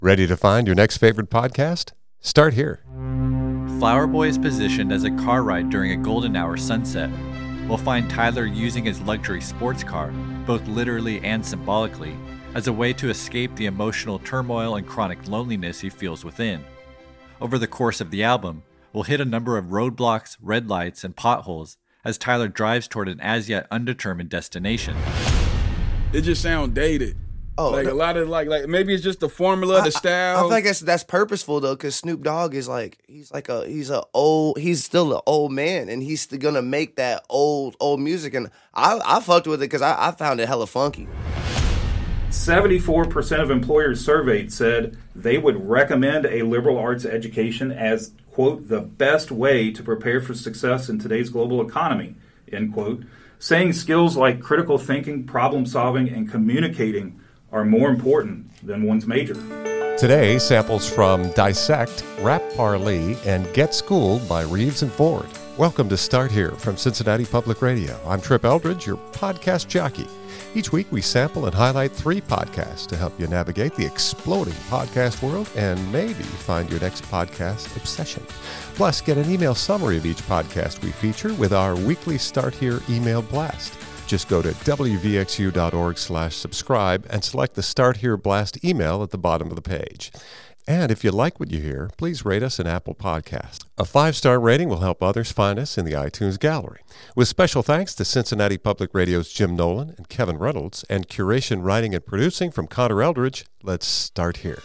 Ready to find your next favorite podcast? Start here. Flower Boy is positioned as a car ride during a golden hour sunset. We'll find Tyler using his luxury sports car, both literally and symbolically, as a way to escape the emotional turmoil and chronic loneliness he feels within. Over the course of the album, we'll hit a number of roadblocks, red lights, and potholes as Tyler drives toward an as-yet undetermined destination. It just sounds dated. A lot of like maybe it's just the formula, the style. I feel like that's purposeful though, because Snoop Dogg is he's still an old man, and he's still gonna make that old music, and I fucked with it because I found it hella funky. 74% of employers surveyed said they would recommend a liberal arts education as, quote, the best way to prepare for success in today's global economy, end quote, saying skills like critical thinking, problem solving, and communicating are more important than one's major. Today, samples from Dissect, Rap Parley, and Get Schooled by Reeves and Ford. Welcome to Start Here from Cincinnati Public Radio. I'm Trip Eldridge, your podcast jockey. Each week, we sample and highlight 3 podcasts to help you navigate the exploding podcast world and maybe find your next podcast obsession. Plus, get an email summary of each podcast we feature with our weekly Start Here email blast. Just go to wvxu.org/subscribe and select the Start Here Blast email at the bottom of the page. And if you like what you hear, please rate us an Apple Podcast. A 5-star rating will help others find us in the iTunes gallery. With special thanks to Cincinnati Public Radio's Jim Nolan and Kevin Reynolds, and curation, writing, and producing from Connor Eldridge, let's start here.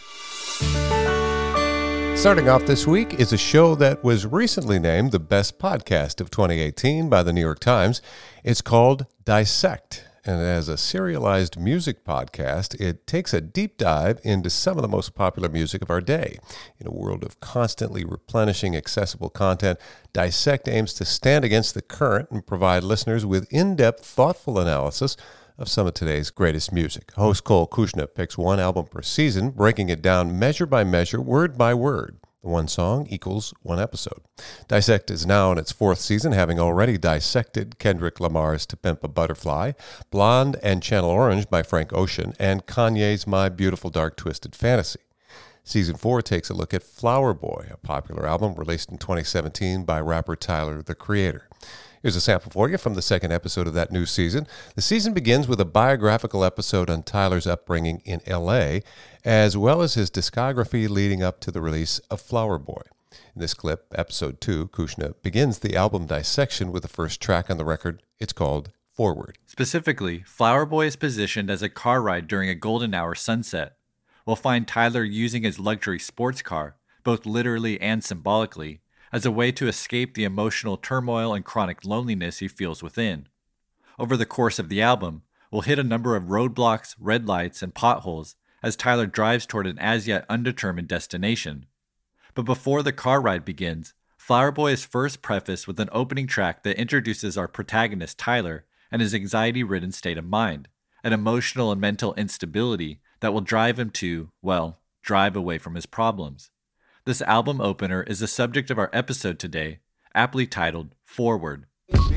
Starting off this week is a show that was recently named the best podcast of 2018 by the New York Times. It's called Dissect, and as a serialized music podcast, it takes a deep dive into some of the most popular music of our day. In a world of constantly replenishing accessible content, Dissect aims to stand against the current and provide listeners with in-depth, thoughtful analysis of some of today's greatest music. Host Cole Kushna picks one album per season, breaking it down measure by measure, word by word. One song equals one episode. Dissect is now in its 4th season, having already dissected Kendrick Lamar's To Pimp a Butterfly, Blonde and Channel Orange by Frank Ocean, and Kanye's My Beautiful Dark Twisted Fantasy. Season 4 takes a look at Flower Boy, a popular album released in 2017 by rapper Tyler, the Creator. Here's a sample for you from the 2nd episode of that new season. The season begins with a biographical episode on Tyler's upbringing in L.A., as well as his discography leading up to the release of Flower Boy. In this clip, episode 2, Kushna begins the album dissection with the first track on the record. It's called Forward. Specifically, Flower Boy is positioned as a car ride during a golden hour sunset. We'll find Tyler using his luxury sports car, both literally and symbolically, as a way to escape the emotional turmoil and chronic loneliness he feels within. Over the course of the album, we'll hit a number of roadblocks, red lights, and potholes as Tyler drives toward an as-yet undetermined destination. But before the car ride begins, Flower Boy is first prefaced with an opening track that introduces our protagonist Tyler and his anxiety-ridden state of mind, an emotional and mental instability that will drive him to, drive away from his problems. This album opener is the subject of our episode today, aptly titled Forward.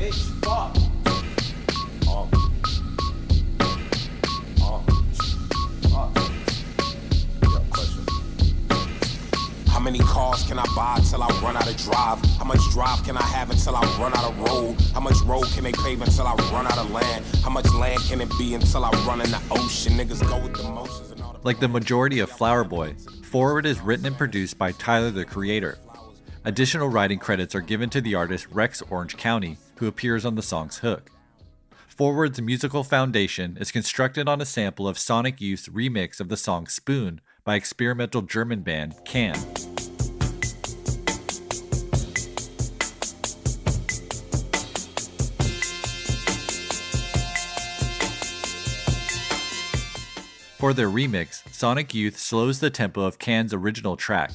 How many cars can I buy till I run out of drive? How much drive can I have until I run out of road? How much road can they pave until I run out of land? How much land can it be until I run in the ocean? Niggas go with the motions and all the... Like the majority of Flower Boy, Forward is written and produced by Tyler, the Creator. Additional writing credits are given to the artist Rex Orange County, who appears on the song's hook. Forward's musical foundation is constructed on a sample of Sonic Youth's remix of the song Spoon by experimental German band Can. For their remix, Sonic Youth slows the tempo of Can's original track.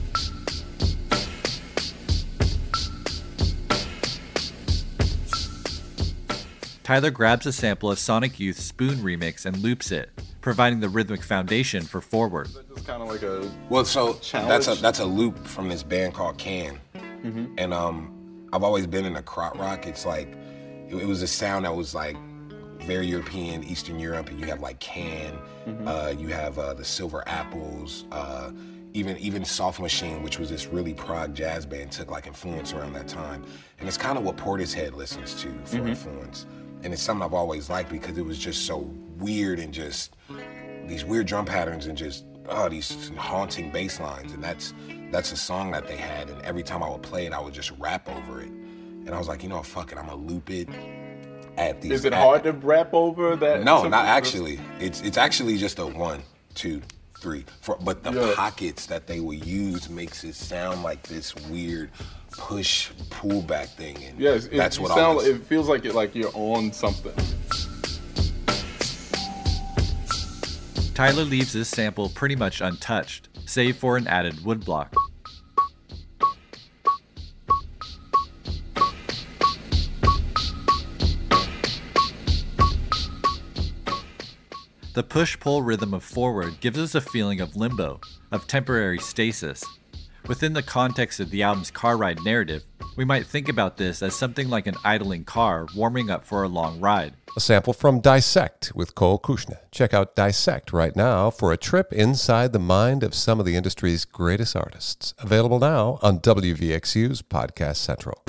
Tyler grabs a sample of Sonic Youth's Spoon remix and loops it, providing the rhythmic foundation for Forward. It's kind of like a that's a loop from this band called Can, and I've always been in a krautrock. It's like it was a sound that was like very European, Eastern Europe, and you have like Can, you have the Silver Apples, even Soft Machine, which was this really prog jazz band, took like influence around that time. And it's kind of what Portishead listens to for influence. And it's something I've always liked because it was just so weird and just these weird drum patterns and just these haunting bass lines. And that's a song that they had, and every time I would play it, I would just rap over it. And I was like, you know, fuck it, I'm gonna loop it at these. Is it hard to rap over that? No, not actually. It's actually just a 1, 2, 3, 4. But the pockets that they would use makes it sound like this weird push pull back thing. And that's what it feels like you're on something. Tyler leaves this sample pretty much untouched, save for an added woodblock. The push-pull rhythm of Forward gives us a feeling of limbo, of temporary stasis. Within the context of the album's car ride narrative, we might think about this as something like an idling car warming up for a long ride. A sample from Dissect with Cole Kushner. Check out Dissect right now for a trip inside the mind of some of the industry's greatest artists. Available now on WVXU's Podcast Central.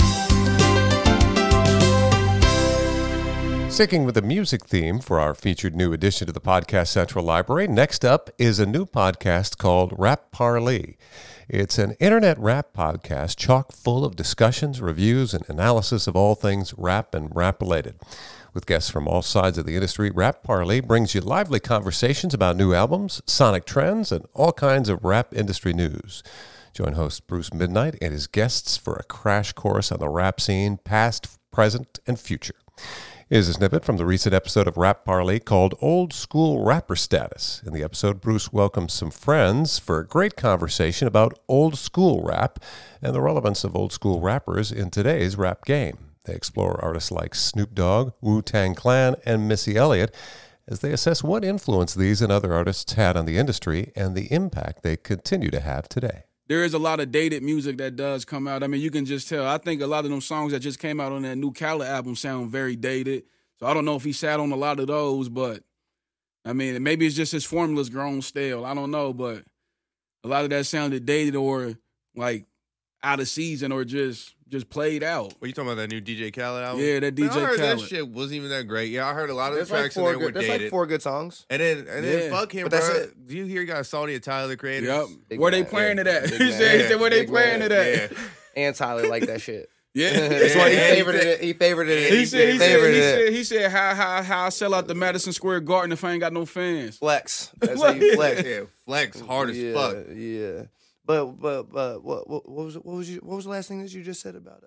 Sticking with the music theme for our featured new addition to the Podcast Central library, next up is a new podcast called Rap Parley. It's an internet rap podcast chock full of discussions, reviews, and analysis of all things rap and rap-related. With guests from all sides of the industry, Rap Parley brings you lively conversations about new albums, sonic trends, and all kinds of rap industry news. Join host Bruce Midnight and his guests for a crash course on the rap scene, past, present, and future. Here's a snippet from the recent episode of Rap Parley called Old School Rapper Status. In the episode, Bruce welcomes some friends for a great conversation about old school rap and the relevance of old school rappers in today's rap game. They explore artists like Snoop Dogg, Wu-Tang Clan, and Missy Elliott as they assess what influence these and other artists had on the industry and the impact they continue to have today. There is a lot of dated music that does come out. I mean, you can just tell. I think a lot of them songs that just came out on that new Khaled album sound very dated. So I don't know if he sat on a lot of those, but, I mean, maybe it's just his formula's grown stale. I don't know, but a lot of that sounded dated or, like, out of season or just played out. What, you talking about that new DJ Khaled album? Yeah, that DJ Khaled. I heard that shit wasn't even that great. Yeah, I heard a lot of the tracks in there were dated. There's like 4 good songs. And then fuck him, bro. Do you hear he got Saudi and Tyler creators? Yep. Where they playing it at? He said where they playing it at. And Tyler like that shit. Yeah, that's why he favored it. He said how I sell out the Madison Square Garden if I ain't got no fans. Flex. That's how you flex. Yeah, flex hard as fuck. Yeah. But what was the last thing that you just said about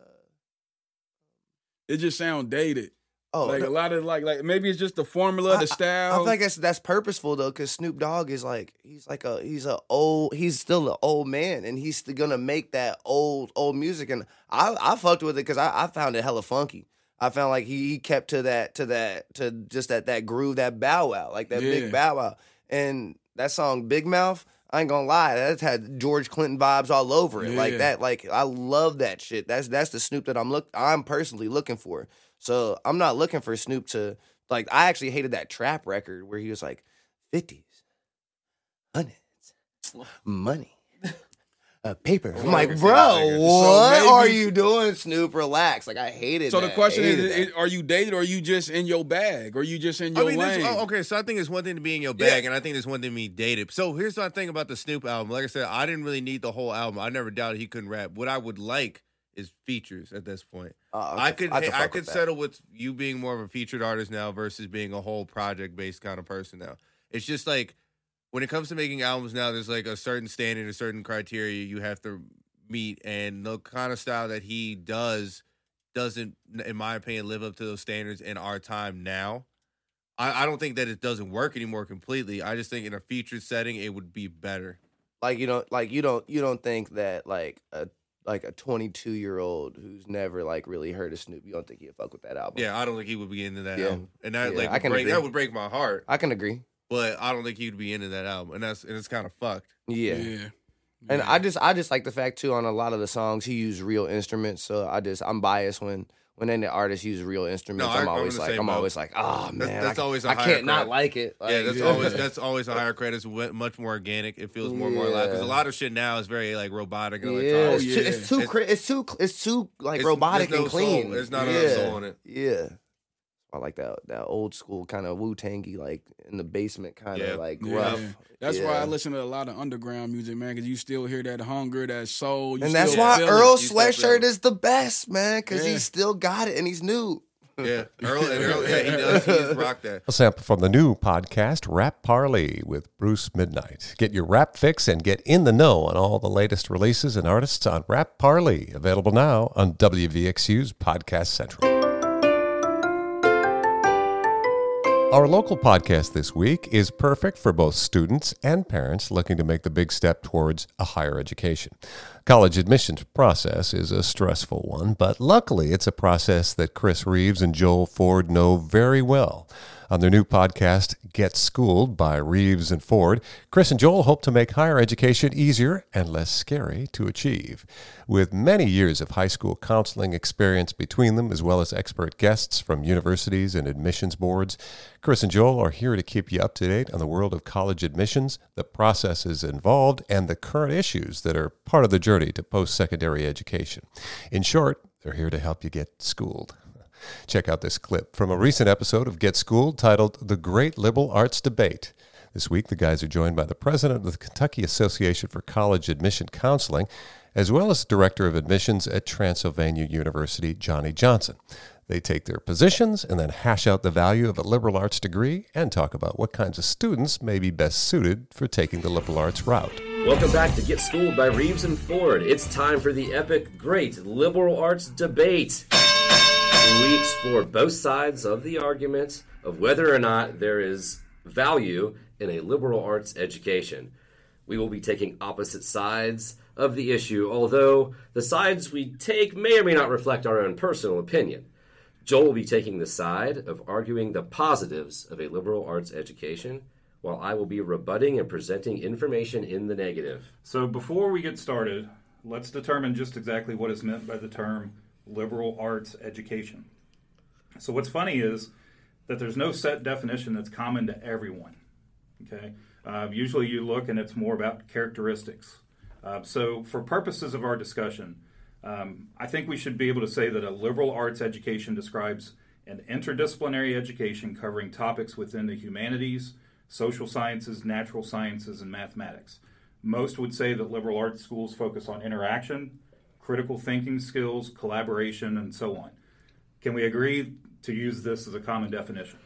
It just sound dated. Oh, like a lot of like maybe it's just the formula, the style. I feel like that's purposeful though, because Snoop Dogg is like he's still an old man, and he's gonna make that old music, and I fucked with it because I found it hella funky. I found like he kept to that groove, that Bow Wow, like that big Bow Wow, and that song Big Mouth. I ain't gonna lie, that had George Clinton vibes all over it, like that. Like I love that shit. That's the Snoop that I'm personally looking for. So I'm not looking for Snoop to like. I actually hated that trap record where he was like 50s, 100s, money, paper. I'm like, bro, what are you doing, Snoop? Relax. Like I hated. So the question is, are you dated or are you just in your bag? Or you just in your lane? Okay, so I think it's one thing to be in your bag, and I think it's one thing to be dated. So here's my thing about the Snoop album. Like I said, I didn't really need the whole album. I never doubted he couldn't rap. What I would like is features at this point. I could settle with you being more of a featured artist now versus being a whole project-based kind of person now. It's just like, when it comes to making albums now, there's like a certain standard, a certain criteria you have to meet, and the kind of style that he doesn't, in my opinion, live up to those standards in our time now. I don't think that it doesn't work anymore completely. I just think in a featured setting, it would be better. Like you don't think that like a 22-year-old who's never like really heard of Snoop, you don't think he'd fuck with that album? Yeah, I don't think he would be into that album, and that would break my heart. I can agree. But I don't think he'd be into that album, and it's kind of fucked. Yeah. And I just like the fact too, on a lot of the songs he used real instruments. So I'm biased when when any artists use real instruments, No, I'm I'm always the like, same boat. oh man, That's always a I higher can't not credit. like it. Yeah, Like, that's always a higher credit. It's much more organic. It feels more alive because a lot of shit now is very like robotic and electronic. It's too like robotic there's no and clean. Soul. There's not enough soul in it. Yeah. I like that old school kind of Wu-Tangy, like in the basement kind of like rough. That's why I listen to a lot of underground music, man, because you still hear that hunger, that soul. And that's why Earl Sweatshirt is the best, man, because he still got it and he's new. Yeah, Earl, he does. He's rock that. A sample from the new podcast, Rap Parley with Bruce Midnight. Get your rap fix and get in the know on all the latest releases and artists on Rap Parley. Available now on WVXU's Podcast Central. Our local podcast this week is perfect for both students and parents looking to make the big step towards a higher education. College admissions process is a stressful one, but luckily it's a process that Chris Reeves and Joel Ford know very well. On their new podcast, Get Schooled by Reeves and Ford, Chris and Joel hope to make higher education easier and less scary to achieve. With many years of high school counseling experience between them, as well as expert guests from universities and admissions boards, Chris and Joel are here to keep you up to date on the world of college admissions, the processes involved, and the current issues that are part of the journey to post-secondary education. In short, they're here to help you get schooled. Check out this clip from a recent episode of Get Schooled titled The Great Liberal Arts Debate. This week, the guys are joined by the president of the Kentucky Association for College Admission Counseling, as well as director of admissions at Transylvania University, Johnny Johnson. They take their positions and then hash out the value of a liberal arts degree and talk about what kinds of students may be best suited for taking the liberal arts route. Welcome back to Get Schooled by Reeves and Ford. It's time for the epic, great liberal arts debate. We explore both sides of the argument of whether or not there is value in a liberal arts education. We will be taking opposite sides of the issue, although the sides we take may or may not reflect our own personal opinion. Joel will be taking the side of arguing the positives of a liberal arts education, while I will be rebutting and presenting information in the negative. So before we get started, let's determine just exactly what is meant by the term liberal arts education. So what's funny is that there's no set definition that's common to everyone. Okay, usually you look and it's more about characteristics. So for purposes of our discussion, I think we should be able to say that a liberal arts education describes an interdisciplinary education covering topics within the humanities, social sciences, natural sciences, and mathematics. Most would say that liberal arts schools focus on interaction, critical thinking skills, collaboration, and so on. Can we agree to use this as a common definition?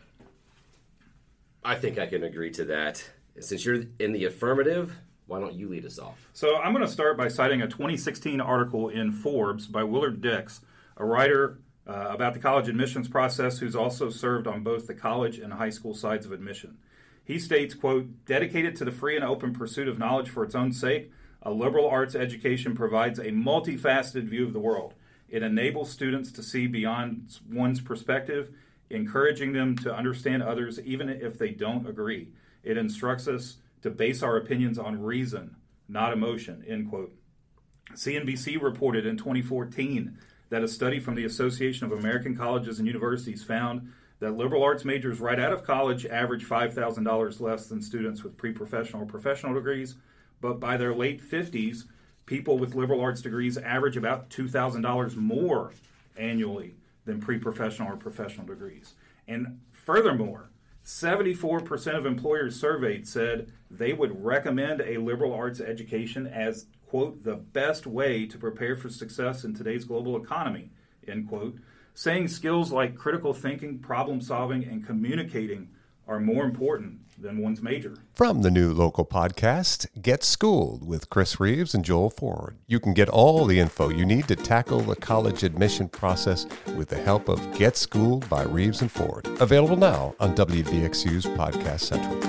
I think I can agree to that. Since you're in the affirmative, why don't you lead us off? So I'm going to start by citing a 2016 article in Forbes by Willard Dix, a writer about the college admissions process who's also served on both the college and high school sides of admission. He states, quote, "Dedicated to the free and open pursuit of knowledge for its own sake, a liberal arts education provides a multifaceted view of the world. It enables students to see beyond one's perspective, encouraging them to understand others even if they don't agree. It instructs us to base our opinions on reason, not emotion," end quote. CNBC reported in 2014 that a study from the Association of American Colleges and Universities found that liberal arts majors right out of college average $5,000 less than students with pre-professional or professional degrees, but by their late 50s, people with liberal arts degrees average about $2,000 more annually than pre-professional or professional degrees. And furthermore, 74% of employers surveyed said they would recommend a liberal arts education as, quote, the best way to prepare for success in today's global economy, end quote, saying skills like critical thinking, problem solving, and communicating are more important than one's major. From the new local podcast, Get Schooled with Chris Reeves and Joel Ford. You can get all the info you need to tackle the college admission process with the help of Get Schooled by Reeves and Ford. Available now on WVXU's Podcast Central.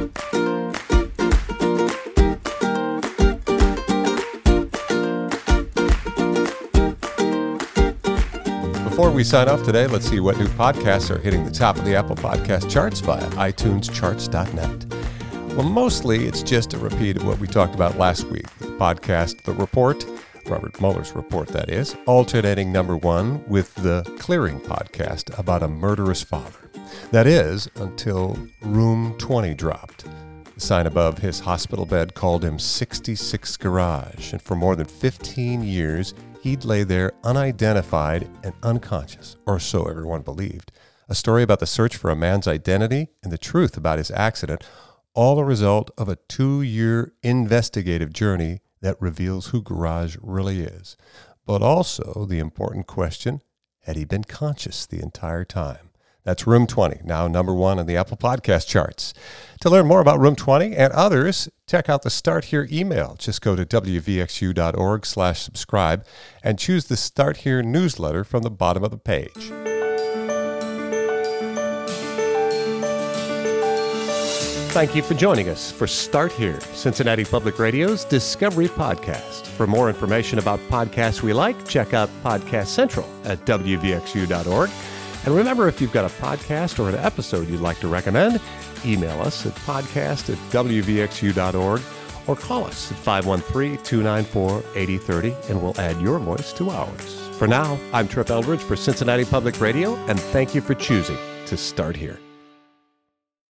Before we sign off today, let's see what new podcasts are hitting the top of the Apple Podcast charts via iTunescharts.net. Well, mostly it's just a repeat of what we talked about last week. The podcast The Report, Robert Mueller's report, that is, alternating number 1 with the Clearing podcast about a murderous father. That is, until Room 20 dropped. The sign above his hospital bed called him 66 Garage, and for more than 15 years, he'd lay there unidentified and unconscious, or so everyone believed. A story about the search for a man's identity and the truth about his accident, all a result of a 2-year investigative journey that reveals who Garage really is. But also the important question, had he been conscious the entire time? That's Room 20, now number 1 in the Apple Podcast charts. To learn more about Room 20 and others, check out the Start Here email. Just go to wvxu.org/subscribe and choose the Start Here newsletter from the bottom of the page. Thank you for joining us for Start Here, Cincinnati Public Radio's Discovery Podcast. For more information about podcasts we like, check out Podcast Central at wvxu.org. And remember, if you've got a podcast or an episode you'd like to recommend, email us at podcast@wvxu.org or call us at 513-294-8030 and we'll add your voice to ours. For now, I'm Trip Eldridge for Cincinnati Public Radio, and thank you for choosing to Start Here.